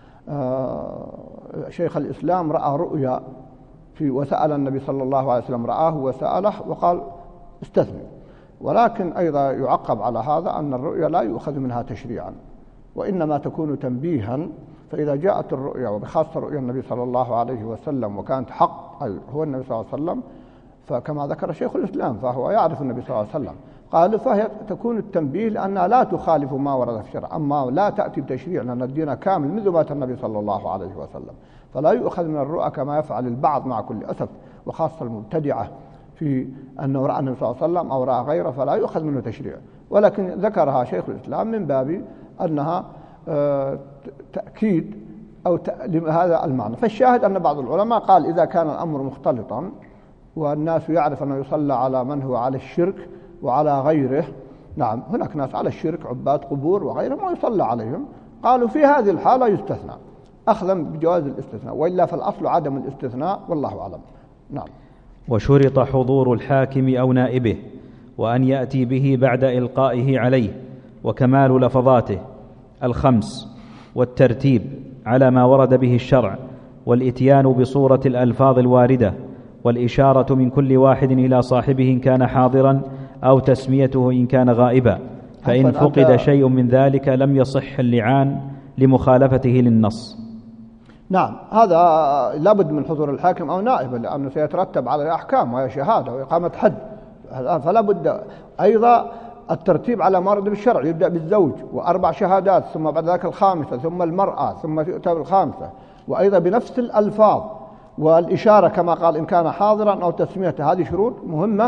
شيخ الإسلام رأى رؤيا وسأل النبي صلى الله عليه وسلم، رآه وسأله وقال استثني. ولكن أيضا يعقب على هذا أن الرؤيا لا يؤخذ منها تشريعا، وإنما تكون تنبيها. فإذا جاءت الرؤيا، وبخاصة رؤيا النبي صلى الله عليه وسلم، وكانت حق، أي هو النبي صلى الله عليه وسلم، فكما ذكر شيخ الإسلام فهو يعرف النبي صلى الله عليه وسلم، قال فهي تكون التنبيه لأنها لا تخالف ما ورد في الشرع، أما لا تأتي بتشريع لأن الدين كامل منذ مات النبي صلى الله عليه وسلم، فلا يؤخذ من الرؤى كما يفعل البعض مع كل أسف، وخاصة المبتدعة في أنه رأى النبي صلى الله عليه وسلم أو رأى غيره فلا يؤخذ منه تشريع، ولكن ذكرها شيخ الإسلام من باب أنها تأكيد أو هذا المعنى. فالشاهد أن بعض العلماء قال إذا كان الأمر مختلطا والناس يعرف أنه يصلى على من هو على الشرك وعلى غيره، نعم هناك ناس على الشرك عباد قبور وغيرهم ويصلى عليهم، قالوا في هذه الحالة يستثنى أخذا بجواز الاستثناء، وإلا فالأصل عدم الاستثناء والله أعلم. نعم. وشرط حضور الحاكم أو نائبه، وأن يأتي به بعد إلقائه عليه، وكمال لفظاته الخمس، والترتيب على ما ورد به الشرع، والإتيان بصورة الألفاظ الواردة، والإشارة من كل واحد إلى صاحبه إن كان حاضرا، أو تسميته إن كان غائبا، فإن فقد شيء من ذلك لم يصح اللعان لمخالفته للنص. نعم، هذا لابد من حضور الحاكم أو نائبه لأنه سيترتب على الأحكام وهي شهادة وإقامة حد، فلا بد أيضا الترتيب على ما ورد بالشرع، يبدأ بالزوج و4 شهادات، ثم بعد ذلك الخامسة، ثم المرأة، ثم يؤتى بالخامسة، وأيضا بنفس الألفاظ، والإشارة كما قال إن كان حاضرا أو تسميته، هذه شروط مهمة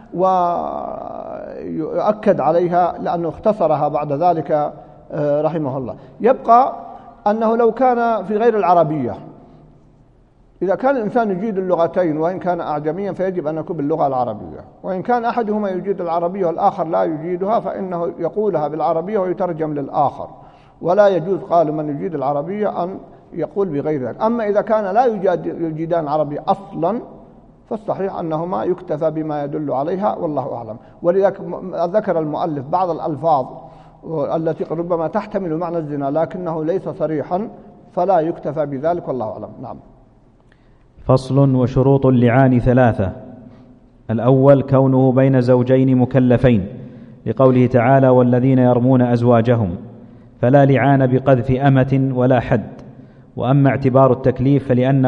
ويؤكد عليها لأنه اختصرها بعد ذلك رحمه الله. يبقى أنه لو كان في غير العربية، إذا كان الإنسان يجيد اللغتين وإن كان أعجميا فيجب أن يكون باللغة العربية، وإن كان أحدهما يجيد العربية والآخر لا يجيدها فإنه يقولها بالعربية ويترجم للآخر، ولا يجوز قال من يجيد العربية أن يقول بغير ذلك. أما إذا كان لا يجيدان العربية أصلا فالصحيح أنهما يكتفى بما يدل عليها والله أعلم. ولذلك ذكر المؤلف بعض الألفاظ التي ربما تحتمل معنى الزنا لكنه ليس صريحا فلا يكتفى بذلك والله أعلم. نعم. فصل. وشروط اللعان 3. الأول كونه بين زوجين مكلفين، لقوله تعالى والذين يرمون أزواجهم، فلا لعان بقذف أمة ولا حد. وأما اعتبار التكليف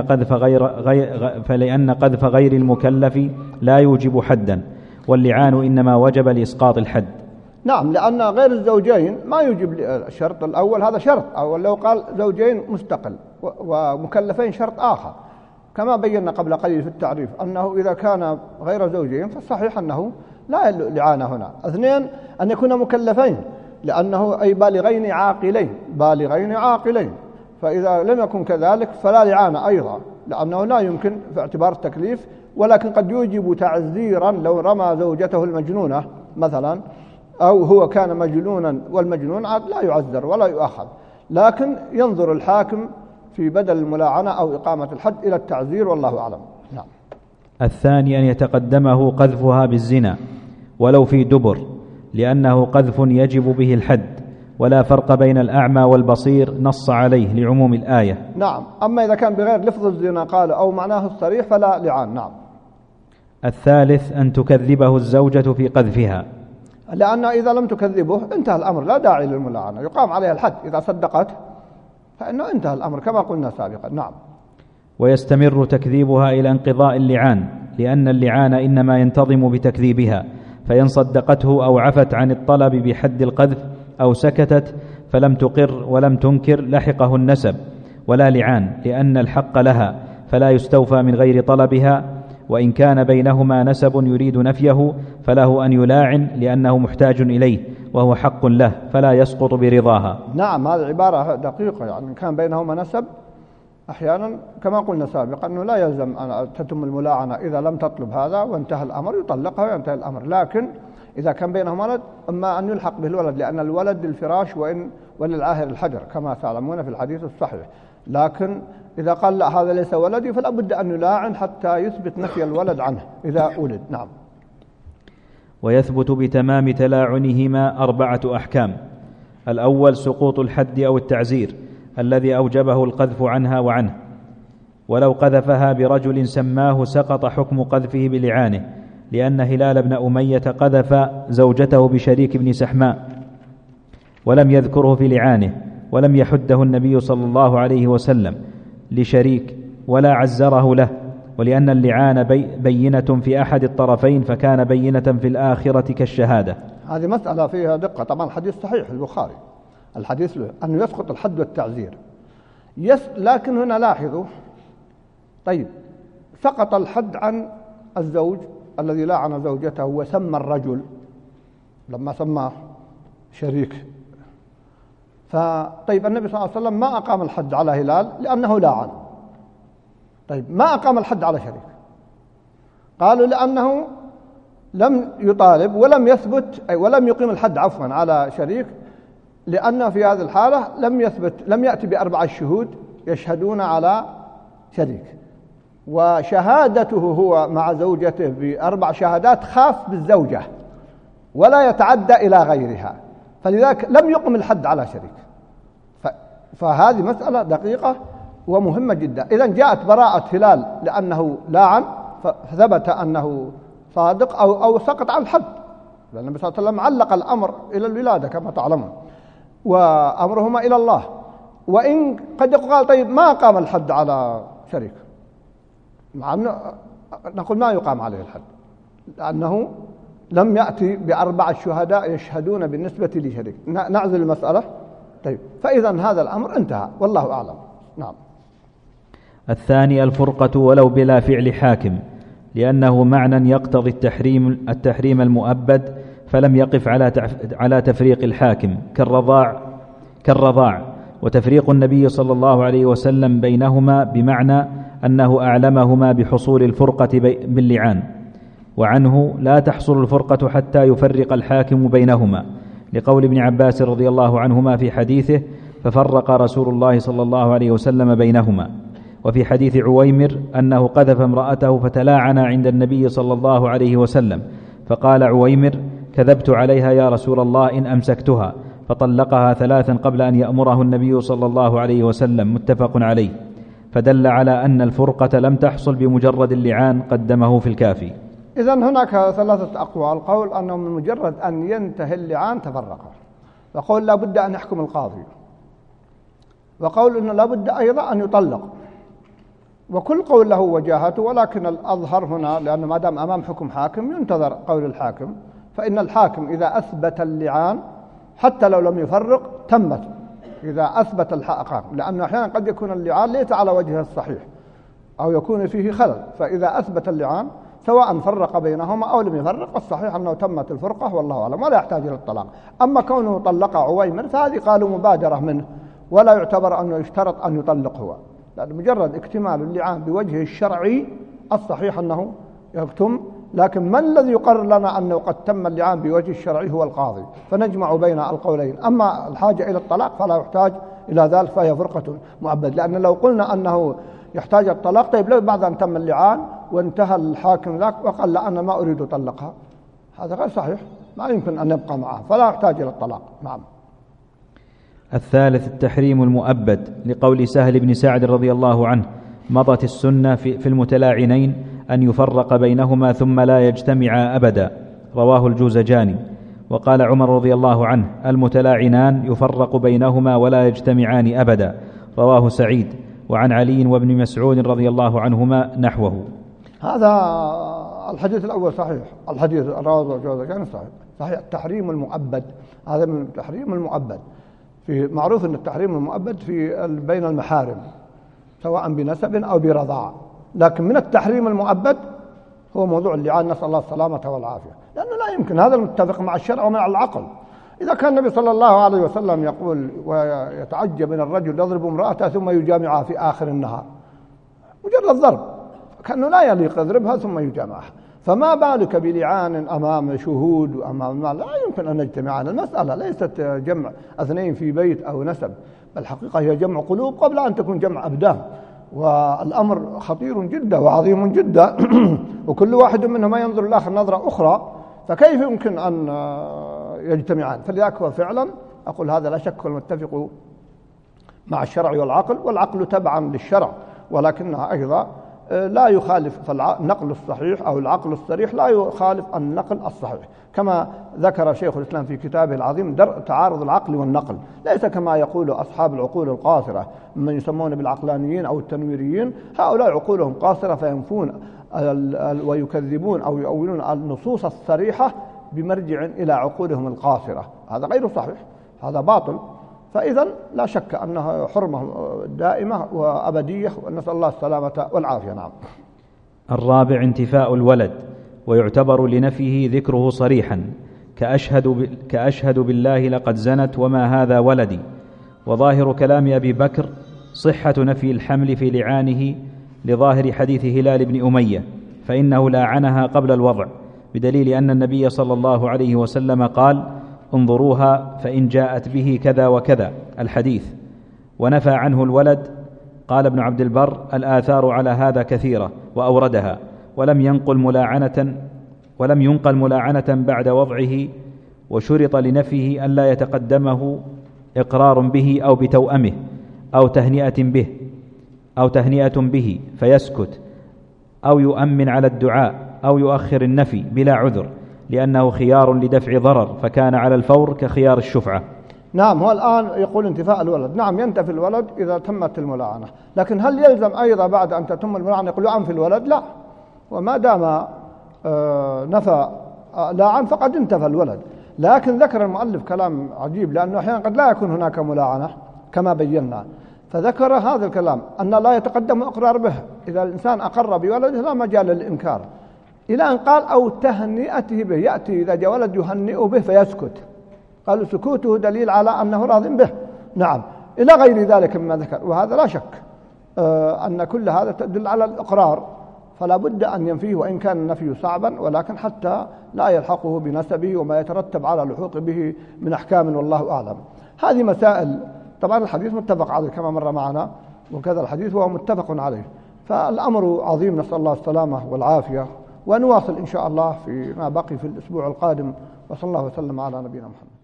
فلأن قذف غير المكلف لا يوجب حدا، واللعان إنما وجب لإسقاط الحد. نعم، لأن غير الزوجين ما يوجب الشرط الأول، هذا شرط، أو لو قال زوجين مستقل ومكلفين شرط آخر، كما بينا قبل قليل في التعريف أنه إذا كان غير زوجين فالصحيح أنه لا لعان هنا. 2 أن يكون مكلفين، لأنه أي بالغين عاقلين، فإذا لم يكن كذلك فلا لعان أيضا، لأنه لا يمكن في اعتبار التكليف، ولكن قد يوجب تعذيرا لو رمى زوجته المجنونة مثلا، أو هو كان مجنونا والمجنون عاد لا يعذر ولا يؤاخذ، لكن ينظر الحاكم في بدل الملاعنة أو إقامة الحد إلى التعذير والله أعلم. نعم. الثاني أن يتقدمه قذفها بالزنا ولو في دبر، لأنه قذف يجب به الحد، ولا فرق بين الأعمى والبصير نص عليه لعموم الآية. نعم. أما إذا كان بغير لفظ الزنا قال أو معناه الصريح فلا لعان. نعم. الثالث أن تكذبه الزوجة في قذفها، لأن إذا لم تكذبه انتهى الأمر، لا داعي للملاعنة، يقام عليها الحد، إذا صدقت فإنه انتهى الأمر كما قلنا سابقا. نعم. ويستمر تكذيبها إلى انقضاء اللعان، لأن اللعان إنما ينتظم بتكذيبها، فإن صدقته أو عفت عن الطلب بحد القذف أو سكتت فلم تقر ولم تنكر لحقه النسب ولا لعان، لأن الحق لها فلا يستوفى من غير طلبها، وإن كان بينهما نسب يريد نفيه فله أن يلاعن لأنه محتاج إليه وهو حق له فلا يسقط برضاها. نعم، هذه عبارة دقيقة، يعني إن كان بينهما نسب أحيانا كما قلنا سابقا أنه لا يلزم أن تتم الملاعنة، إذا لم تطلب هذا وانتهى الأمر يطلقها وينتهي الأمر، لكن إذا كان بينهما ولد أما أن يلحق به الولد، لأن الولد للفراش وللعاهر الحجر كما تعلمون في الحديث الصحيح، لكن إذا قال لا هذا ليس ولدي فلا بد أن يلاعن حتى يثبت نفي الولد عنه إذا ولد. نعم. ويثبت بتمام تلاعنهما 4 أحكام. الأول سقوط الحد أو التعزير الذي أوجبه القذف عنها وعنه، ولو قذفها برجل سماه سقط حكم قذفه بلعانه، لأن هلال بن أمية قذف زوجته بشريك بن سحماء ولم يذكره في لعانه، ولم يحده النبي صلى الله عليه وسلم لشريك ولا عزره له، ولأن اللعان بينة في أحد الطرفين فكان بينة في الآخرة كالشهادة. هذه مسألة فيها دقة. طبعا الحديث صحيح البخاري، الحديث له أنه يسقط الحد والتعزير. لكن هنا لاحظوا، طيب سقط الحد عن الزوج الذي لعن زوجته وسمى الرجل لما سماه شريك. طيب النبي صلى الله عليه وسلم ما أقام الحد على هلال لأنه لعن. طيب ما أقام الحد على شريك، قالوا لأنه لم يطالب ولم يثبت ولم يقيم الحد عفوا على شريك، لأنه في هذه الحالة لم يأتي بأربعة شهود يشهدون على شريك، وشهادته هو مع زوجته بأربع شهادات خاص بالزوجة ولا يتعدى إلى غيرها، فلذلك لم يقم الحد على شريك. فهذه مسألة دقيقة ومهمة جدا. إذن جاءت براءة هلال لأنه لاعن فثبت أنه صادق أو سقط عن الحد، لأن النبي صلى الله عليه وسلم علق الأمر إلى الولادة كما تعلمون، وأمرهما إلى الله. وإن قد يقال طيب ما قام الحد على شريك، مع أنه نقول ما يقام عليه الحد لأنه لم يأتي بأربع شهداء يشهدون بالنسبة لشريك. نعزل المسألة. طيب فإذا هذا الأمر انتهى والله أعلم. نعم. الثاني الفرقة ولو بلا فعل حاكم، لأنه معنى يقتضي التحريم المؤبد، فلم يقف على تفريق الحاكم كالرضاع، وتفريق النبي صلى الله عليه وسلم بينهما بمعنى أنه أعلمهما بحصول الفرقة باللعان، وعنه لا تحصل الفرقة حتى يفرق الحاكم بينهما، لقول ابن عباس رضي الله عنهما في حديثه: ففرق رسول الله صلى الله عليه وسلم بينهما. وفي حديث عويمر أنه قذف امرأته فتلاعنا عند النبي صلى الله عليه وسلم، فقال عويمر: كذبت عليها يا رسول الله إن أمسكتها، فطلقها 3 قبل أن يأمره النبي صلى الله عليه وسلم، متفق عليه. فدل على أن الفرقة لم تحصل بمجرد اللعان، قدمه في الكافي. إذن هناك 3 أقوال: قول أنه من مجرد أن ينتهي اللعان تفرقا، وقول لا بد أن يحكم القاضي، وقول أنه لا بد أيضا أن يطلق، وكل قول له وجاهته. ولكن الأظهر هنا، لأنه ما دام أمام حكم حاكم ينتظر قول الحاكم، فإن الحاكم إذا أثبت اللعان حتى لو لم يفرق تمت، إذا أثبت الحاكم، لأنه أحيانا قد يكون اللعان ليس على وجهه الصحيح أو يكون فيه خلل، فإذا أثبت اللعان سواء فرق بينهما أو لم يفرق، الصحيح أنه تمت الفرقة والله أعلم، ولا يحتاج إلى الطلاق. أما كونه طلق عويمر فهذه قالوا مبادرة منه، ولا يعتبر أنه يشترط أن يطلق هو، لأن مجرد اكتمال اللعان بوجهه الشرعي الصحيح أنه يكتم. لكن من الذي يقرر لنا أنه قد تم اللعان بوجه الشرعي؟ هو القاضي، فنجمع بين القولين. أما الحاجة إلى الطلاق فلا يحتاج إلى ذلك، فهي فرقة مؤبد. لأن لو قلنا أنه يحتاج الطلاق، طيب لو بعد أن تم اللعان وانتهى الحاكم ذاك وقال لا أنا ما أريد أطلقها، هذا غير صحيح، ما يمكن أن يبقى معه، فلا يحتاج إلى الطلاق. نعم. الثالث التحريم المؤبد، لقول سهل بن سعد رضي الله عنه: مضت السنة في المتلاعنين أن يفرق بينهما ثم لا يجتمعا أبدا، رواه الجوزجاني. وقال عمر رضي الله عنه: المتلاعنان يفرق بينهما ولا يجتمعان أبدا، رواه سعيد. وعن علي وابن مسعود رضي الله عنهما نحوه. هذا الحديث الأول صحيح، الحديث رواه الجوزجاني صحيح. التحريم المؤبد هذا من التحريم المؤبد، في معروف أن التحريم المؤبد في بين المحارم سواء بنسب أو برضاعة، لكن من التحريم المؤبد هو موضوع اللعان، نسأل الله السلامة والعافية، لأنه لا يمكن، هذا المتفق مع الشرع ومع العقل. إذا كان النبي صلى الله عليه وسلم يقول ويتعجب من الرجل يضرب امرأته ثم يجامعها في آخر النهار، مجرد ضرب، كأنه لا يليق يضربها ثم يجامعها، فما بالك بلعان أمام شهود وأمام المال؟ لا يمكن أن نجتمعان. المسألة ليست جمع 2 في بيت أو نسب، بل الحقيقة هي جمع قلوب قبل أن تكون جمع أبدان، والأمر خطير جدا وعظيم جدا وكل واحد منهما ينظر الآخر نظرة أخرى، فكيف يمكن أن يجتمعان؟ فلذلك هو فعلا أقول هذا لا شك المتفق مع الشرع والعقل، والعقل تبعا للشرع، ولكنها أيضا لا يخالف، فالنقل الصحيح أو العقل الصريح لا يخالف النقل الصحيح، كما ذكر شيخ الإسلام في كتابه العظيم درء تعارض العقل والنقل، ليس كما يقول أصحاب العقول القاصرة من يسمون بالعقلانيين أو التنويريين. هؤلاء عقولهم قاصرة فينفون ويكذبون أو يؤولون النصوص الصريحة بمرجع إلى عقولهم القاصرة، هذا غير صحيح، هذا باطل. فإذا لا شك أنها حرمة دائمة وأبدية، ونسأل الله السلامة والعافية. نعم. الرابع انتفاء الولد، ويعتبر لنفيه ذكره صريحا كأشهد بالله لقد زنت وما هذا ولدي. وظاهر كلام أبي بكر صحة نفي الحمل في لعانه لظاهر حديث هلال بن أمية، فإنه لاعنها قبل الوضع، بدليل أن النبي صلى الله عليه وسلم قال: انظروها فإن جاءت به كذا وكذا الحديث. ونفى عنه الولد. قال ابن عبد البر: الآثار على هذا كثيرة وأوردها، ولم ينقل ملاعنة بعد وضعه، وشرط لنفيه أن لا يتقدمه إقرار به أو بتوأمه أو تهنئة به فيسكت، أو يؤمن على الدعاء، أو يؤخر النفي بلا عذر، لأنه خيار لدفع ضرر، فكان على الفور كخيار الشفعة. نعم. هو الآن يقول انتفاء الولد، نعم ينتفي الولد إذا تمت الملاعنة، لكن هل يلزم أيضا بعد أن تتم الملاعنة يقول يعنف الولد؟ لا، وما دام نفى لاعن فقد انتفى الولد. لكن ذكر المؤلف كلام عجيب، لأنه أحيانا قد لا يكون هناك ملاعنة كما بينا، فذكر هذا الكلام أن لا يتقدم إقرار به، إذا الإنسان أقر بولده لا مجال للإنكار، إلى أن قال أو تهنئته به، يأتي إذا جاء ولد يهنئه به فيسكت، قالوا سكوته دليل على أنه راض به. نعم، إلى غير ذلك مما ذكر. وهذا لا شك أن كل هذا تدل على الإقرار، فلا بد أن ينفيه، وإن كان النفي صعبا، ولكن حتى لا يلحقه بنسبه وما يترتب على لحوق به من أحكام، والله أعلم. هذه مسائل. طبعا الحديث متفق عليه كما مر معنا، وكذا الحديث هو متفق عليه، فالأمر عظيم، نسأل الله السلامة والعافية. ونواصل إن شاء الله فيما بقي في الأسبوع القادم، وصلى الله وسلم على نبينا محمد.